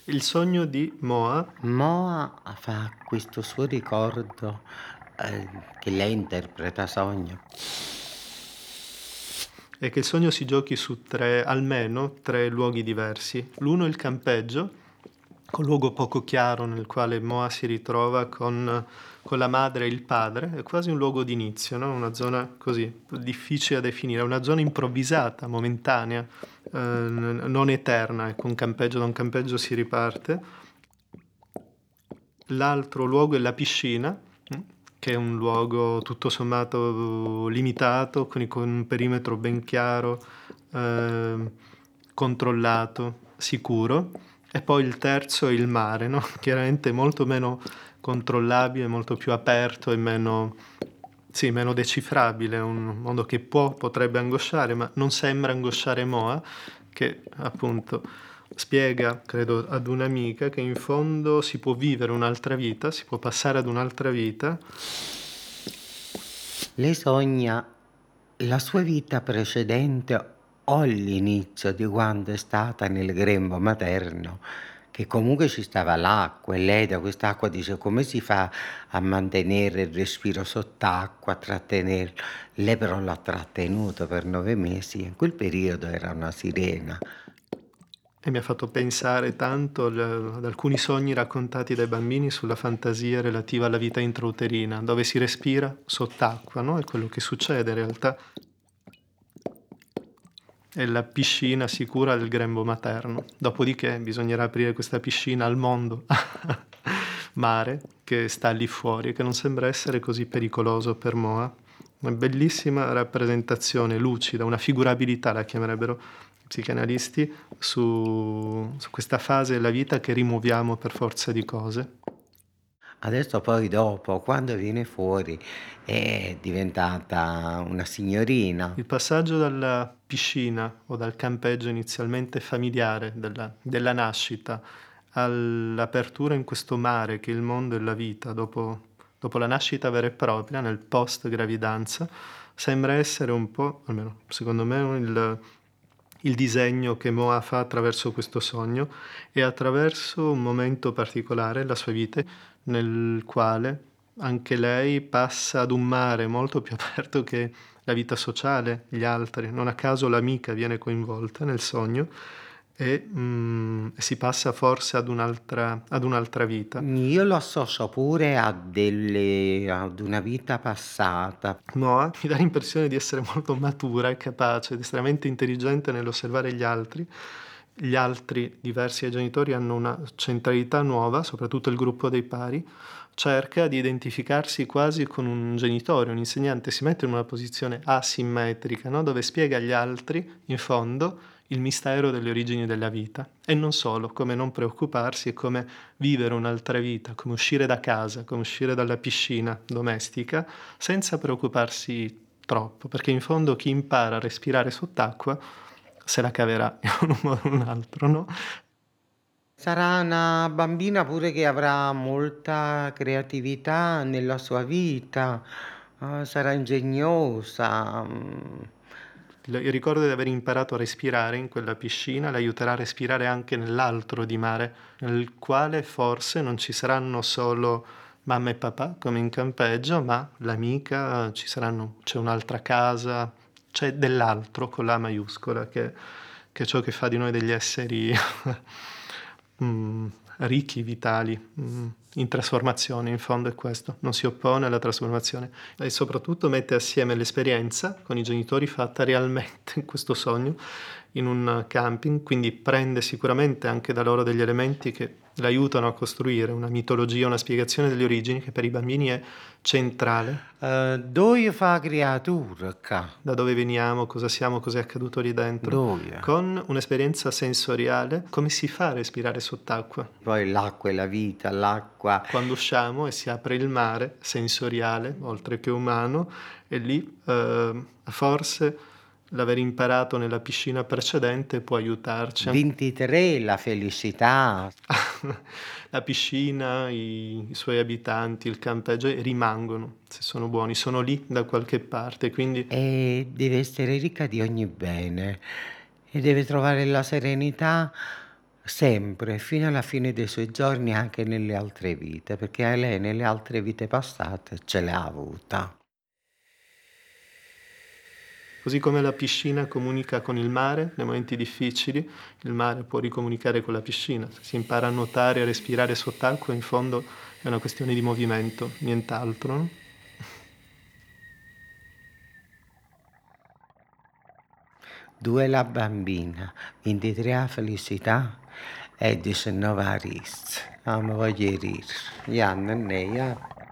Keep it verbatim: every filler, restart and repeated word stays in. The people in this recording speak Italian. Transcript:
Il sogno di Moa Moa fa questo suo ricordo, ehm, che lei interpreta sogno. è che il sogno si giochi su tre, almeno tre luoghi diversi. L'uno è il campeggio, un luogo poco chiaro nel quale Moa si ritrova con, con la madre e il padre, è quasi un luogo d'inizio, no? Una zona così difficile da definire, una zona improvvisata, momentanea, eh, non eterna, ecco, un campeggio da un campeggio si riparte. L'altro luogo è la piscina, mm, che è un luogo tutto sommato limitato, con, con un perimetro ben chiaro, ehm, controllato, sicuro. E poi il terzo è il mare, no? Chiaramente molto meno controllabile, molto più aperto e meno, sì, meno decifrabile, un mondo che può, potrebbe angosciare, ma non sembra angosciare Moa, che appunto spiega, credo, ad un'amica che in fondo si può vivere un'altra vita, si può passare ad un'altra vita. Lei sogna la sua vita precedente o l'inizio di quando è stata nel grembo materno, che comunque ci stava l'acqua e lei da quest'acqua dice: "Come si fa a mantenere il respiro sott'acqua, a trattenerlo?" Lei però l'ha trattenuto per nove mesi e in quel periodo era una sirena. E mi ha fatto pensare tanto al- ad alcuni sogni raccontati dai bambini sulla fantasia relativa alla vita intrauterina, dove si respira sott'acqua, no? È quello che succede in realtà. È la piscina sicura del grembo materno. Dopodiché bisognerà aprire questa piscina al mondo, mare, che sta lì fuori e che non sembra essere così pericoloso per Moa. Una bellissima rappresentazione lucida, una figurabilità la chiamerebbero i psicanalisti, su, su questa fase della vita che rimuoviamo per forza di cose. Adesso poi dopo, quando viene fuori, è diventata una signorina. Il passaggio dalla piscina o dal campeggio inizialmente familiare della, della nascita all'apertura in questo mare che è il mondo e la vita dopo, dopo la nascita vera e propria, nel post gravidanza, sembra essere un po', almeno secondo me, il, il disegno che Moa fa attraverso questo sogno e attraverso un momento particolare della sua vita nel quale anche lei passa ad un mare molto più aperto che la vita sociale, gli altri. Non a caso l'amica viene coinvolta nel sogno e mm, si passa forse ad un'altra, ad un'altra vita. Io lo associo pure a delle ad una vita passata. Noah mi dà l'impressione di essere molto matura e capace, ed estremamente intelligente nell'osservare gli altri. Gli altri, diversi ai genitori, hanno una centralità nuova, soprattutto il gruppo dei pari, cerca di identificarsi quasi con un genitore, un insegnante, si mette in una posizione asimmetrica, no? Dove spiega agli altri, in fondo, il mistero delle origini della vita. E non solo, come non preoccuparsi e come vivere un'altra vita, come uscire da casa, come uscire dalla piscina domestica, senza preoccuparsi troppo, perché in fondo chi impara a respirare sott'acqua se la caverà in un modo o in un altro, no? Sarà una bambina pure che avrà molta creatività nella sua vita, uhm, sarà ingegnosa, mhmm, Il il ricordo di aver imparato a respirare in quella piscina l'aiuterà a respirare anche nell'altro di mare, nel quale forse non ci saranno solo mamma e papà come in campeggio, ma l'amica, ci saranno, c'è un'altra casa, c'è dell'altro con la maiuscola, che, che è ciò che fa di noi degli esseri mm, ricchi, vitali, mm, in trasformazione, in fondo è questo, non si oppone alla trasformazione e soprattutto mette assieme l'esperienza con i genitori fatta realmente in questo sogno, in un camping, quindi prende sicuramente anche da loro degli elementi che l'aiutano a costruire una mitologia, una spiegazione delle origini che per i bambini è centrale, uhm, dove fa creatura ca? da dove veniamo, cosa siamo, cosa è accaduto lì dentro, Dove? con un'esperienza sensoriale, come si fa a respirare sott'acqua. Poi l'acqua è la vita, l'acqua Quando usciamo e si apre il mare, sensoriale, oltre che umano, e lì eh, forse l'aver imparato nella piscina precedente può aiutarci. ventitré la felicità. La piscina, i, i suoi abitanti, il campeggio rimangono, se sono buoni, sono lì da qualche parte, quindi E deve essere ricca di ogni bene e deve trovare la serenità sempre, fino alla fine dei suoi giorni, anche nelle altre vite, perché lei nelle altre vite passate ce l'ha avuta. Così come la piscina comunica con il mare nei momenti difficili, il mare può ricomunicare con la piscina. Se si impara a nuotare e a respirare sott'acqua, in fondo è una questione di movimento, nient'altro, no? Due la bambina, ventitré la felicità e diciannove a rissa. Ah, mi voglio rire. Ianna e Neia.